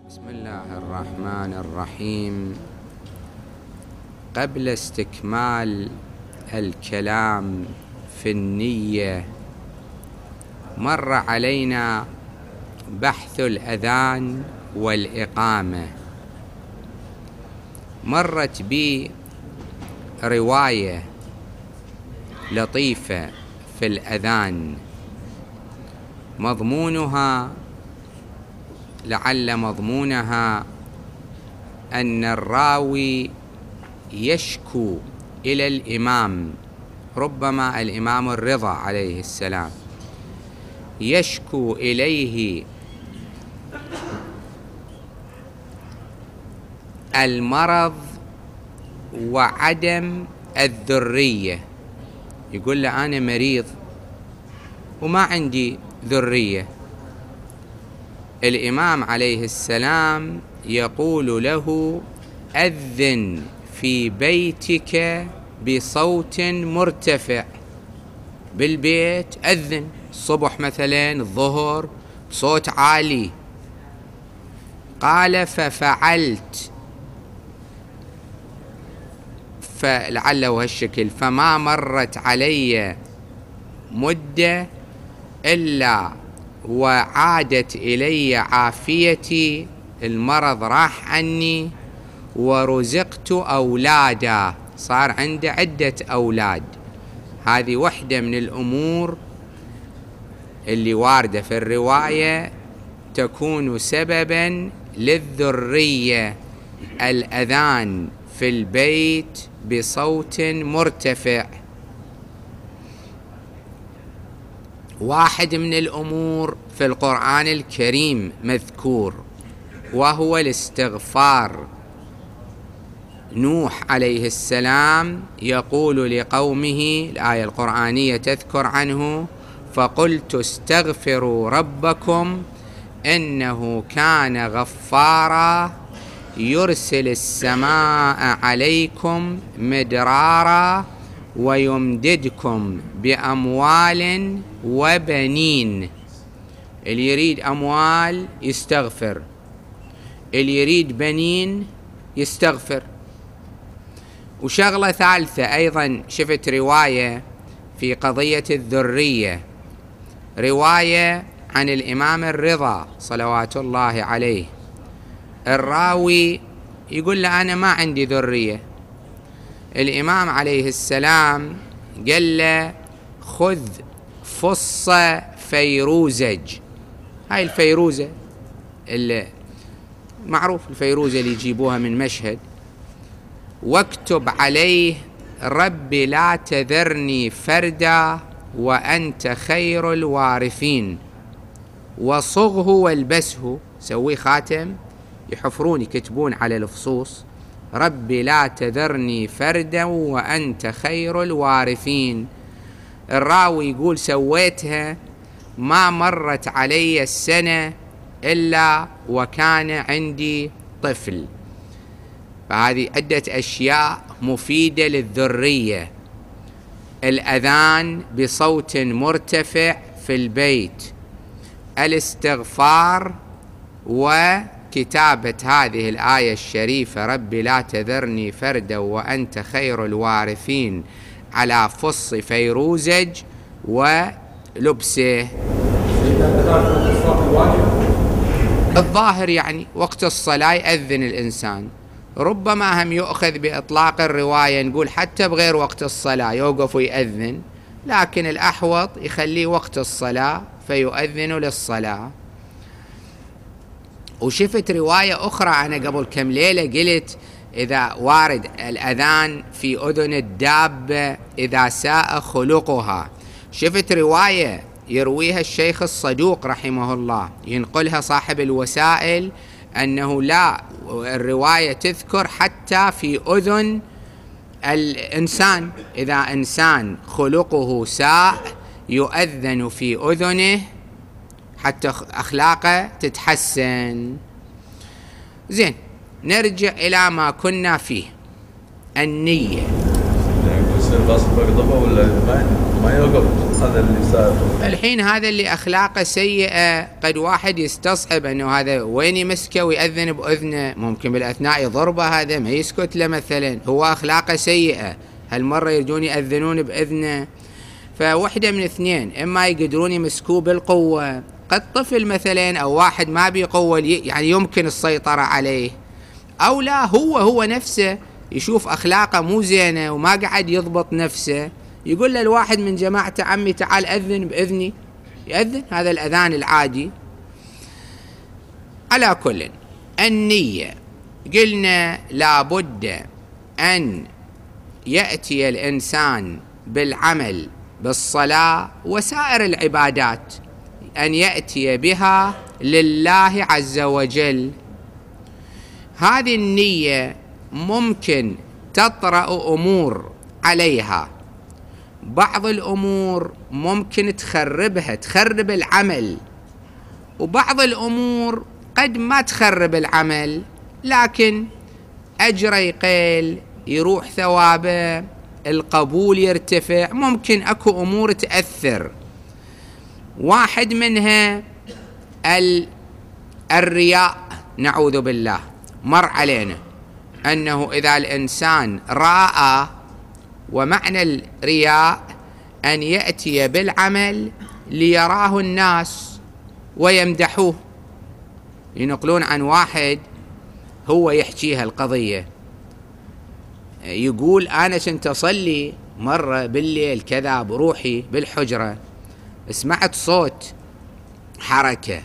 بسم الله الرحمن الرحيم. قبل استكمال الكلام في النية، مر علينا بحث الأذان والإقامة. مرت بي رواية لطيفة في الأذان، لعل مضمونها أن الراوي يشكو إلى الإمام، ربما الإمام الرضا عليه السلام، يشكو إليه المرض وعدم الذرية. يقول له أنا مريض وما عندي ذرية. الإمام عليه السلام يقول له: أذن في بيتك بصوت مرتفع. بالبيت أذن الصبح مثلا، الظهر، بصوت عالي. قال: ففعلت، فلعله هالشكل، فما مرت علي مدة إلا وعادت إلي عافيتي، المرض راح عني، ورزقت أولادا، صار عنده عدة أولاد. هذه وحدة من الأمور اللي واردة في الرواية تكون سببا للذرية: الأذان في البيت بصوت مرتفع. واحد من الأمور في القرآن الكريم مذكور، وهو الاستغفار. نوح عليه السلام يقول لقومه، الآية القرآنية تذكر عنه: فقلت استغفروا ربكم إنه كان غفارا يرسل السماء عليكم مدرارا ويمددكم بأموال وبنين. اللي يريد أموال يستغفر، اللي يريد بنين يستغفر. وشغلة ثالثة أيضا، شفت رواية في قضية الذرية، رواية عن الإمام الرضا صلوات الله عليه. الراوي يقول له أنا ما عندي ذرية. الإمام عليه السلام قال له: خذ فص فيروزج. هاي الفيروزة اللي معروف، الفيروزة اللي يجيبوها من مشهد، واكتب عليه: رب لا تذرني فردا وأنت خير الوارثين، وصغه والبسه. سوي خاتم يحفرون يكتبون على الفصوص: رب لا تذرني فردا وأنت خير الوارثين. الراوي يقول: سويتها، ما مرت علي السنة إلا وكان عندي طفل. فهذه عدة أشياء مفيدة للذرية: الأذان بصوت مرتفع في البيت، الاستغفار، وكتابة هذه الآية الشريفة: رب لا تذرني فردا وأنت خير الوارثين، على فص فيروزج ولبسه. الظاهر يعني وقت الصلاة يأذن الإنسان. ربما هم يؤخذ بإطلاق الرواية، نقول حتى بغير وقت الصلاة يوقف ويأذن، لكن الأحوط يخليه وقت الصلاة فيؤذن للصلاة. وشفت رواية أخرى أنا قبل كم ليلة قلت: إذا وارد الأذان في أذن الدابة إذا ساء خلقها. شفت رواية يرويها الشيخ الصدوق رحمه الله، ينقلها صاحب الوسائل، أنه لا، الرواية تذكر حتى في أذن الإنسان، إذا إنسان خلقه ساء يؤذن في أذنه حتى أخلاقه تتحسن. زين، نرجع إلى ما كنا فيه، النية. ما يوقف هذا اللي صار. الحين هذا اللي أخلاقه سيئة قد واحد يستصعب أنه هذا وين يمسكه ويأذن بأذنه، ممكن بالأثناء يضربه، هذا ما يسكت له مثلا، هو أخلاقه سيئة، هالمرة يرجون يأذنون بأذنه. فوحدة من اثنين، إما يقدرون يمسكوه بالقوة، قد طفل مثلا أو واحد ما بيه قوة يعني يمكن السيطرة عليه، أو لا هو نفسه يشوف أخلاقه مو زينة وما قاعد يضبط نفسه، يقول له الواحد من جماعته عمي تعال أذن بإذني، يأذن هذا الأذان العادي. على كل النية قلنا لابد أن يأتي الإنسان بالعمل بالصلاة وسائر العبادات أن يأتي بها لله عز وجل. هذه النية ممكن تطرأ أمور عليها، بعض الأمور ممكن تخربها، تخرب العمل، وبعض الأمور قد ما تخرب العمل لكن أجره يقل، يروح ثوابه، القبول يرتفع. ممكن أكو أمور تأثر، واحد منها الرياء، نعوذ بالله. مر علينا أنه إذا الإنسان رأى، ومعنى الرياء أن يأتي بالعمل ليراه الناس ويمدحوه. ينقلون عن واحد هو يحكيها القضية، يقول أنا كنت أصلي مرة بالليل كذا بروحي بالحجرة، سمعت صوت حركة،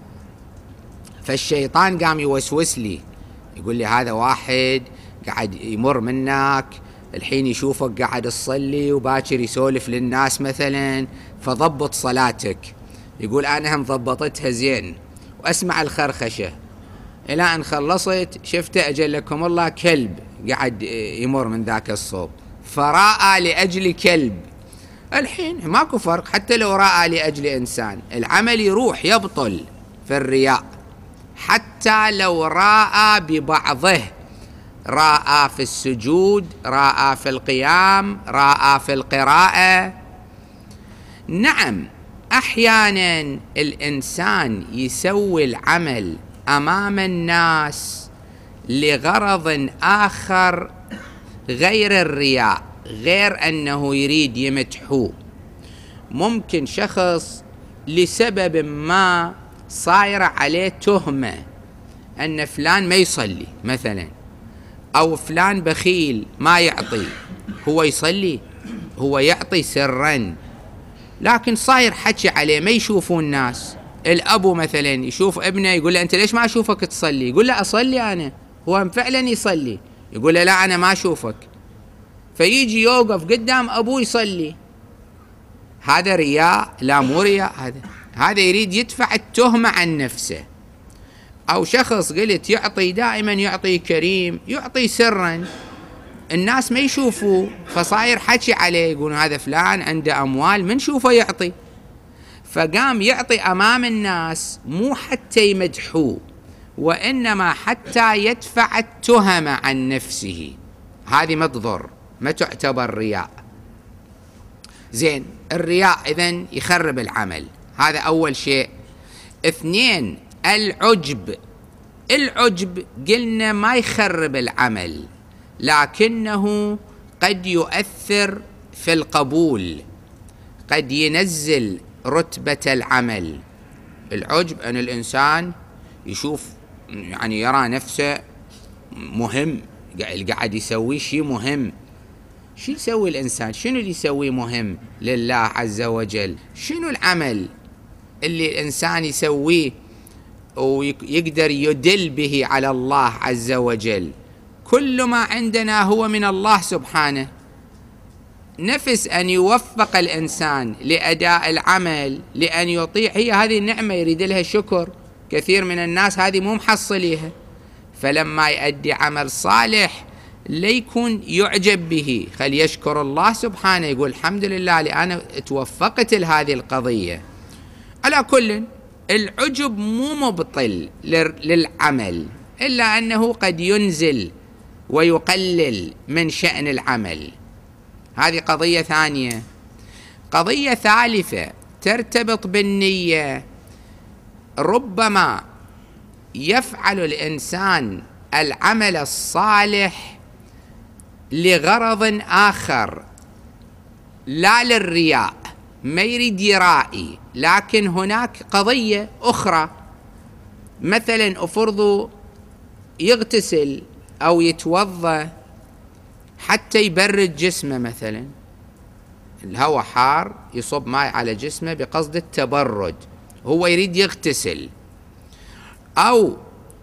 فالشيطان قام يوسوس لي، يقول لي هذا واحد قاعد يمر منك الحين يشوفك قاعد تصلي وباكر يسولف للناس مثلا، فضبط صلاتك. يقول أنا هم ضبطتها زين، وأسمع الخرخشة إلى أن خلصت شفت أجلكم الله كلب قاعد يمر من ذاك الصوب، فرأى لأجل كلب. الحين ماكو فرق، حتى لو رأى لأجل إنسان العمل يروح يبطل في الرياء، حتى لو رأى ببعضه، رأى في السجود، رأى في القيام، رأى في القراءة. نعم أحيانا الإنسان يسوي العمل أمام الناس لغرض آخر غير الرياء، غير أنه يريد يمدحوه. ممكن شخص لسبب ما صاير عليه تهمة أن فلان ما يصلي مثلا، أو فلان بخيل ما يعطي، هو يصلي، هو يعطي سرا، لكن صاير حكي عليه ما يشوفون الناس. الأبو مثلا يشوف ابنه يقول له أنت ليش ما أشوفك تصلي؟ يقول له أصلي أنا، هو فعلا يصلي، يقول له لا أنا ما أشوفك، فيجي يوقف قدام أبوه يصلي. هذا رياء؟ لا مو رياء، هذا يريد يدفع التهمة عن نفسه. أو شخص قلت يعطي دائما، يعطي كريم، يعطي سرا، الناس ما يشوفوه، فصاير حكي عليه، يقول هذا فلان عنده أموال من شوفه يعطي، فقام يعطي أمام الناس مو حتى يمدحوه، وإنما حتى يدفع التهمة عن نفسه. هذه ما تضر، ما تعتبر رياء. زين، الرياء إذن يخرب العمل، هذا أول شيء. اثنين، العجب قلنا ما يخرب العمل، لكنه قد يؤثر في القبول، قد ينزل رتبة العمل. العجب أن الإنسان يشوف يعني يرى نفسه مهم، قاعد يسوي شيء مهم. شو يسوي الإنسان؟ شنو اللي يسويه مهم لله عز وجل؟ شنو العمل اللي الإنسان يسويه ويقدر يدل به على الله عز وجل؟ كل ما عندنا هو من الله سبحانه. نفس أن يوفق الإنسان لأداء العمل، لأن يطيع، هي هذه النعمة يريد لها شكر. كثير من الناس هذه مو محصليها، فلما يؤدي عمل صالح ليكون يعجب به، خل يشكر الله سبحانه، يقول الحمد لله لأنا توفقت لهذه القضية. على كل، العجب مو مبطل للعمل، إلا أنه قد ينزل ويقلل من شأن العمل. هذه قضية ثانية. قضية ثالثة ترتبط بالنية. ربما يفعل الإنسان العمل الصالح لغرض آخر لا للرياء، ما يريد يرائي، لكن هناك قضية أخرى. مثلا أفرض يغتسل أو يتوضأ حتى يبرد جسمه، مثلا الهواء حار يصب ماء على جسمه بقصد التبرد، هو يريد يغتسل. أو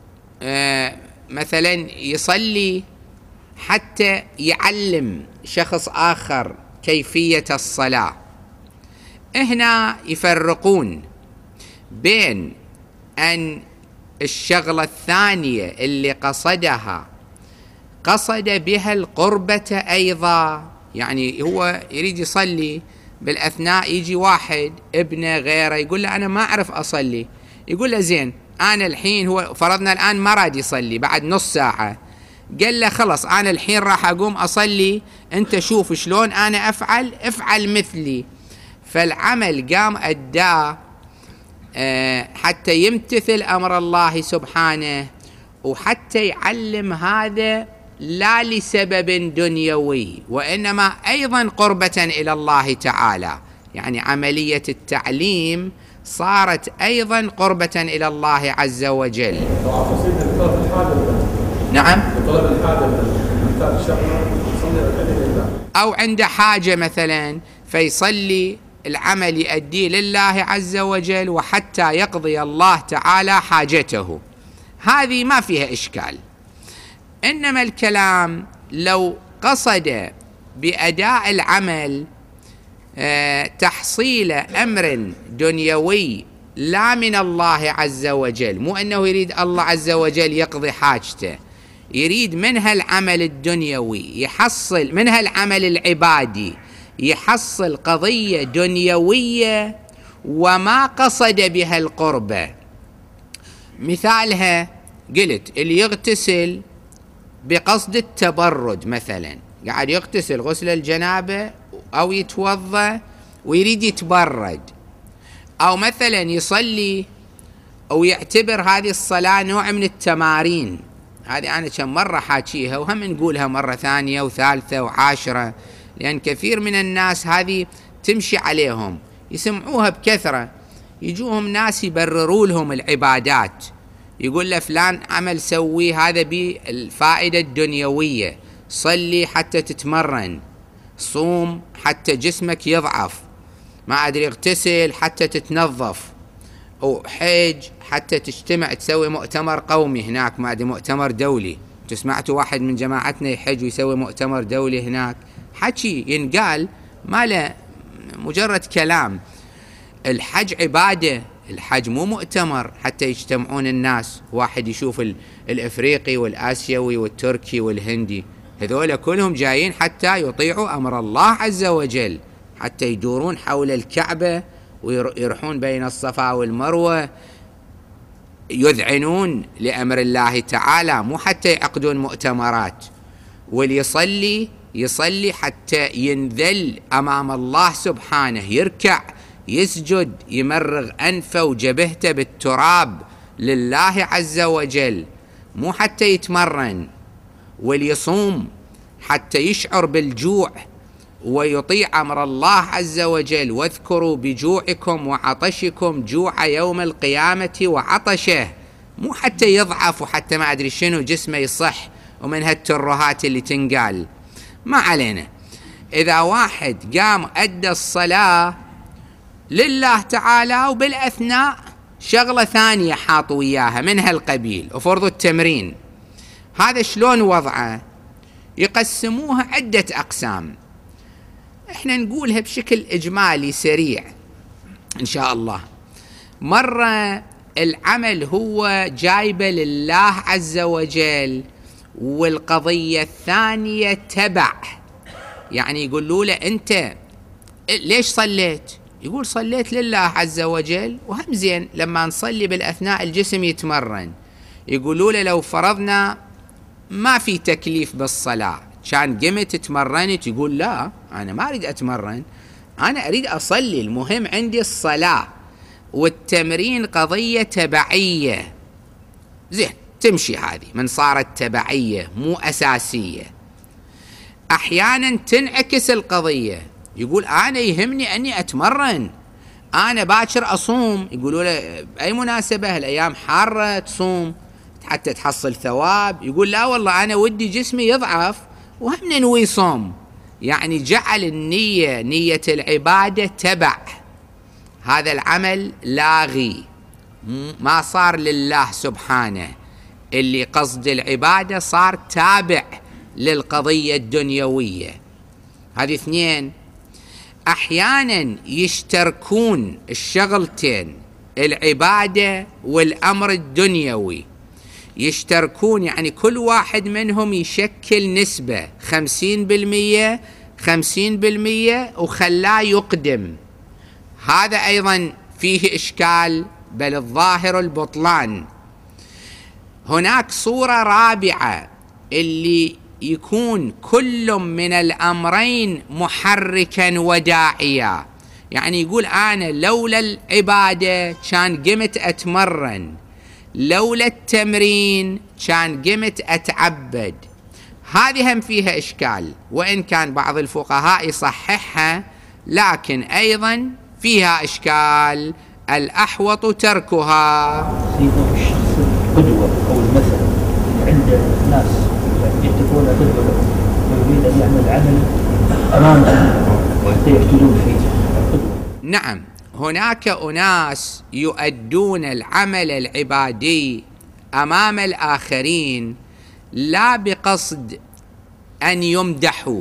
مثلا يصلي حتى يعلم شخص آخر كيفية الصلاة. هنا يفرقون بين أن الشغلة الثانية اللي قصدها قصد بها القربة أيضا، يعني هو يريد يصلي، بالأثناء يجي واحد ابنه غيره يقول له أنا ما أعرف أصلي، يقول له زين أنا الحين، هو فرضنا الآن ما راد يصلي بعد نص ساعة، قال له خلص أنا الحين راح أقوم أصلي، أنت شوف شلون أنا افعل مثلي. فالعمل قام أداه حتى يمتثل أمر الله سبحانه، وحتى يعلم هذا لا لسبب دنيوي، وإنما أيضا قربة إلى الله تعالى. يعني عملية التعليم صارت أيضا قربة إلى الله عز وجل. نعم، أو عند حاجة مثلا فيصلي العمل يؤديه لله عز وجل وحتى يقضي الله تعالى حاجته، هذه ما فيها إشكال. إنما الكلام لو قصد بأداء العمل تحصيل أمر دنيوي لا من الله عز وجل، مو أنه يريد الله عز وجل يقضي حاجته، يريد منها العمل الدنيوي يحصل منها العمل العبادي، يحصل قضية دنيوية وما قصد بها القربة. مثالها قلت اللي يغتسل بقصد التبرد، مثلا قاعد يغتسل غسل الجنابة أو يتوضأ ويريد يتبرد، أو مثلا يصلي أو يعتبر هذه الصلاة نوع من التمارين. هذه أنا كم مرة حاكيها وهم نقولها مرة ثانية وثالثة وعاشرة، لأن كثير من الناس هذه تمشي عليهم، يسمعوها بكثرة، يجوهم ناس يبرروا لهم العبادات، يقول له فلان عمل سوي هذا بالفائدة الدنيوية، صلي حتى تتمرن، صوم حتى جسمك يضعف، ما أدري اغتسل حتى تتنظف، أو حج حتى تجتمع تسوي مؤتمر قومي هناك، ما أدري مؤتمر دولي، سمعتوا واحد من جماعتنا يحج ويسوي مؤتمر دولي هناك، حكي ينقال ما له، مجرد كلام. الحج عبادة، الحج مو مؤتمر حتى يجتمعون الناس، واحد يشوف الإفريقي والآسيوي والتركي والهندي، هذول كلهم جايين حتى يطيعوا أمر الله عز وجل، حتى يدورون حول الكعبة ويروحون بين الصفا والمروة، يذعنون لأمر الله تعالى، مو حتى يعقدون مؤتمرات. واللي يصلي حتى ينذل أمام الله سبحانه، يركع يسجد يمرغ أنفه وجبهته بالتراب لله عز وجل، مو حتى يتمرن. واليصوم حتى يشعر بالجوع ويطيع أمر الله عز وجل، واذكروا بجوعكم وعطشكم جوع يوم القيامة وعطشه، مو حتى يضعف وحتى ما أدري شنو جسمه يصح ومن هالترهات اللي تنقال. ما علينا، إذا واحد قام أدى الصلاة لله تعالى وبالأثناء شغلة ثانية حاط وياها من هالقبيل، وفرض التمرين، هذا شلون وضعه؟ يقسموها عدة أقسام، احنا نقولها بشكل إجمالي سريع إن شاء الله. مرة العمل هو جايبه لله عز وجل، والقضية الثانية تبع، يعني يقولوا له أنت ليش صليت؟ يقول صليت لله عز وجل، وهم زين لما نصلي بالأثناء الجسم يتمرن. يقولوا له لو فرضنا ما في تكليف بالصلاة، كان قمت تمرنت، يقول لا أنا ما أريد أتمرن، أنا أريد أصلي، المهم عندي الصلاة، والتمرين قضية تبعية. زين، تمشي هذه من صارت تبعية مو أساسية. أحيانا تنعكس القضية، يقول أنا يهمني أني أتمرن، أنا باكر أصوم، يقولوا له بأي مناسبة الأيام حارة تصوم حتى تحصل ثواب، يقول لا والله أنا ودي جسمي يضعف وهم ننوي صوم. يعني جعل النية، نية العبادة تبع هذا العمل لاغي، ما صار لله سبحانه، اللي قصد العبادة صار تابع للقضية الدنيوية. هذه اثنين. أحيانا يشتركون الشغلتين، العبادة والأمر الدنيوي يشتركون، يعني كل واحد منهم يشكل نسبة 50% 50% وخلاه يقدم. هذا أيضا فيه إشكال، بل الظاهر البطلان. هناك صورة رابعة اللي يكون كل من الأمرين محركا وداعيا، يعني يقول أنا لولا العبادة كان قمت أتمرن، لولا التمرين كان قمت أتعبد. هذه هم فيها إشكال، وإن كان بعض الفقهاء يصححها، لكن أيضا فيها إشكال، الأحوط تركها. سيدنا الشخص القدوة أو المثل عند الناس يتقون قدوة له ويريد أن يعمل عمل أمامهم حتى يقتدون فيه. نعم، هناك أناس يؤدون العمل العبادي أمام الآخرين لا بقصد أن يمدحوا،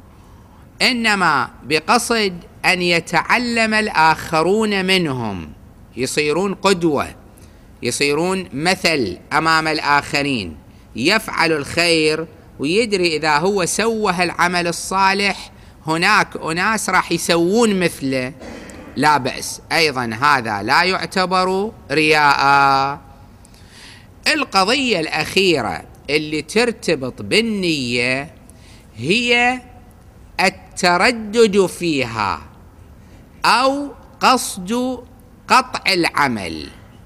إنما بقصد أن يتعلم الآخرون منهم، يصيرون قدوة، يصيرون مثل أمام الآخرين، يفعل الخير ويدري إذا هو سوى العمل الصالح هناك أناس راح يسوون مثله، لا بأس. أيضا هذا لا يعتبر رياء. القضية الأخيرة اللي ترتبط بالنية هي التردد فيها أو قصد قطع العمل.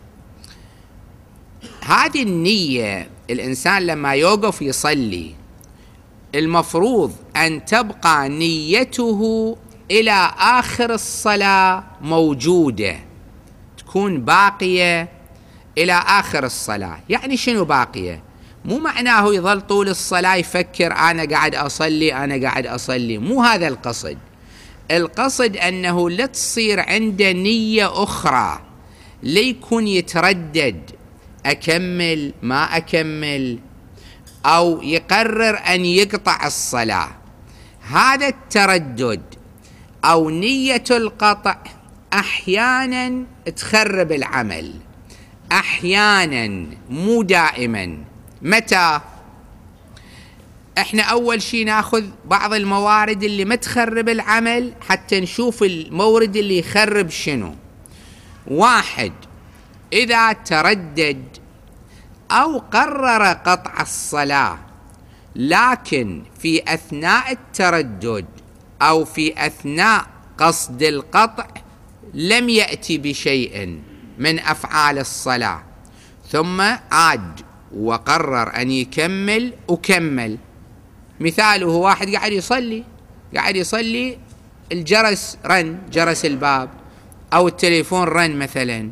هذه النية الإنسان لما يوقف يصلي المفروض أن تبقى نيته إلى آخر الصلاة موجودة، تكون باقية إلى آخر الصلاة. يعني شنو باقية؟ مو معناه يظل طول الصلاة يفكر أنا قاعد أصلي أنا قاعد أصلي، مو هذا القصد. القصد أنه لا تصير عنده نية أخرى، ليكون يتردد أكمل ما أكمل، أو يقرر أن يقطع الصلاة. هذا التردد أو نية القطع أحيانا تخرب العمل، أحيانا مو دائما. متى؟ احنا أول شيء ناخذ بعض الموارد اللي ما تخرب العمل حتى نشوف المورد اللي يخرب شنو. واحد، إذا تردد أو قرر قطع الصلاة لكن في أثناء التردد أو في أثناء قصد القطع لم يأتي بشيء من أفعال الصلاة، ثم عاد وقرر أن يكمل وكمل. مثاله واحد قاعد يصلي الجرس رن، جرس الباب أو التليفون رن مثلا،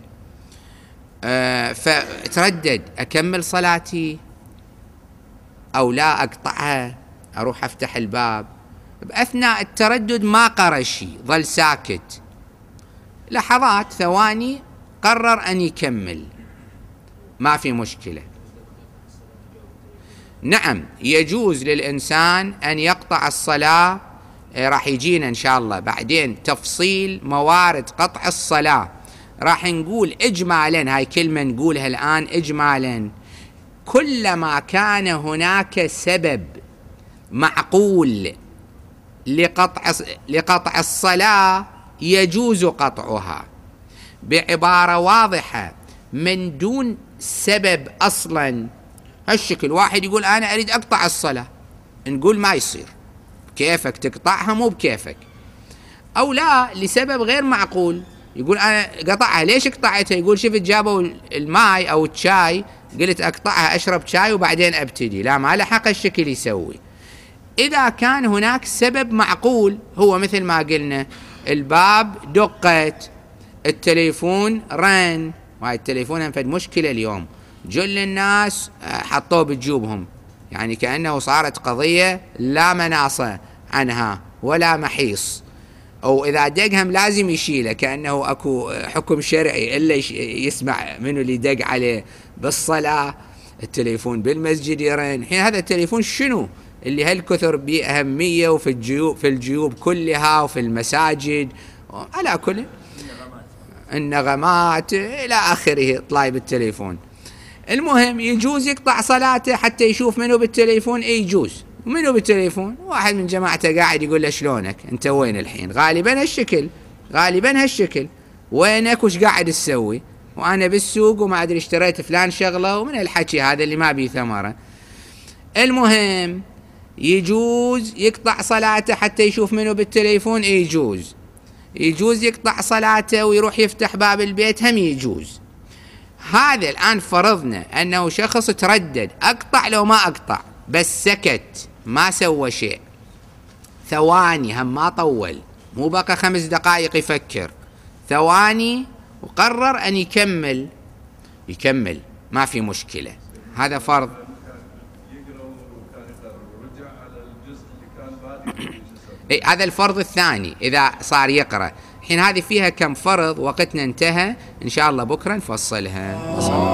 فتردد أكمل صلاتي أو لا أقطعها أروح أفتح الباب. بأثناء التردد ما قرأ شيء، ظل ساكت، لحظات ثواني قرر أن يكمل، ما في مشكلة. نعم، يجوز للإنسان أن يقطع الصلاة. راح يجينا إن شاء الله بعدين تفصيل موارد قطع الصلاة، راح نقول إجمالا، هاي كلمة نقولها الآن إجمالا، كلما كان هناك سبب معقول لقطع الصلاة يجوز قطعها. بعبارة واضحة، من دون سبب أصلا هالشكل، واحد يقول أنا أريد أقطع الصلاة، نقول ما يصير، كيفك تقطعها مو بكيفك. أو لا لسبب غير معقول، يقول أنا قطعها. ليش قطعتها؟ يقول شفت جابوا الماء أو الشاي قلت أقطعها أشرب شاي وبعدين أبتدي. لا، ما لحق الشكل يسوي. إذا كان هناك سبب معقول، هو مثل ما قلنا الباب دقت، التليفون رن، وهاي التليفون هم فد مشكلة اليوم، جل الناس حطوه بجيوبهم، يعني كأنه صارت قضية لا مناص عنها ولا محيص، أو إذا دقهم لازم يشيله، كأنه أكو حكم شرعي إلا يسمع منه اللي دق عليه بالصلاة. التليفون بالمسجد يرن. حين هذا التليفون شنو اللي هالكثر بأهمية وفي الجيوب، في الجيوب كلها وفي المساجد على كل النغمات إلى آخره طلاي بالتليفون. المهم يجوز يقطع صلاته حتى يشوف منه بالتليفون. يجوز منه بالتليفون، واحد من جماعته قاعد يقول له شلونك انت وين الحين، غالبا هالشكل، غالبا هالشكل، وينك وش قاعد تسوي، وانا بالسوق وما ادري اشتريت فلان شغله، ومن الحكي هذا اللي ما بيه ثمره. المهم يجوز يقطع صلاته حتى يشوف منه بالتليفون. يجوز يقطع صلاته ويروح يفتح باب البيت، هم يجوز. هذا الآن فرضنا أنه شخص تردد أقطع لو ما أقطع، بس سكت ما سوى شيء، ثواني هم ما طول، مو بقى 5 دقائق يفكر، ثواني، وقرر أن يكمل ما في مشكلة. هذا فرض. هذا الفرض الثاني إذا صار يقرأ. الحين هذه فيها كم فرض، وقتنا انتهى، إن شاء الله بكرة نفصلها.